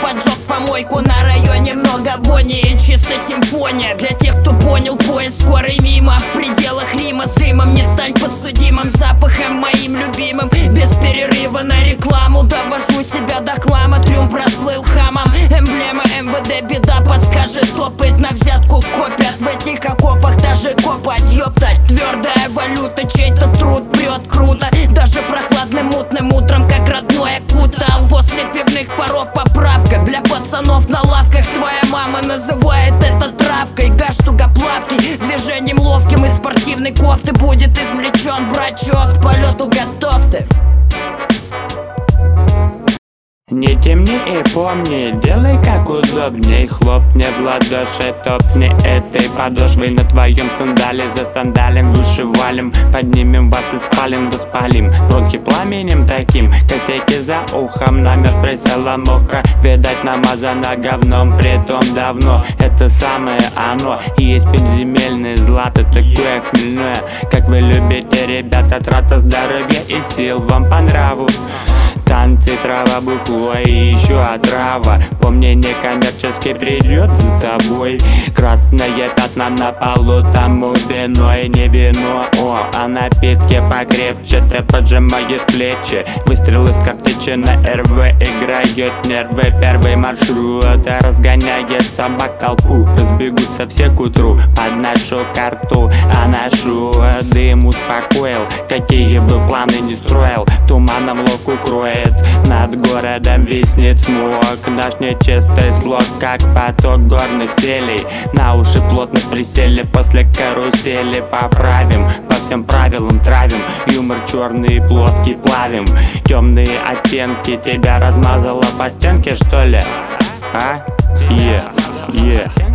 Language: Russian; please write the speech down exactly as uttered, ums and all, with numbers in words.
поджег помойку. На районе много вони и чисто симфония. Для тех, кто понял, поезд скорый мимо. В пределах Рима с дымом не стань подсудимым. Запахом моим любимым, без перерыва на рекламу. Довожу себя до хлама, трюм прослыл хамом. Эмблема эм вэ дэ, беда подскажет. Опыт на взятку копят в этих окопах. Даже копать, ёптать, твердая валюта. Чей-то труд прет круто, даже прохладным мутным утром, как родное кутал. После пивных паров поправка для пацанов на лавках. Твоя мама называет это травкой. Гаш тугоплавкий, движением ловким из спортивной кофты будет извлечен брачок. К полету готов ты. Не темни и помни, делай как удобней. Хлопни в ладоши, топни этой подошвой на твоем сандале. За сандалем выше валим, поднимем вас из спален, воспалим бронхи пламенем таким. Косяки за ухом, намер присела муха. Видать, намазано говном, притом давно. Это самое оно, есть подземельное злато, такое хмельное. Как вы любите, ребята, трата здоровья и сил вам по нраву. Танцы, трава, бухло и еще отрава. Помни, некоммерчески придет за тобой. Красные пятна на полу, тому виной не вино, о, а напитки покрепче. Ты поджимаешь плечи, выстрел из картечи на эр вэ. Играют нервы, первый маршрут разгоняет собак толпу. Разбегутся все к утру под нашу карту, а нашу дым успокоил. Какие бы планы не строил, туманом лог укроет. Над городом виснет смог, наш нечистый слог, как поток горных селей. На уши плотно присели, после карусели поправим. По всем правилам травим, юмор черный и плоский плавим. Темные оттенки тебя размазало по стенке, что ли? А? Е, yeah, е yeah.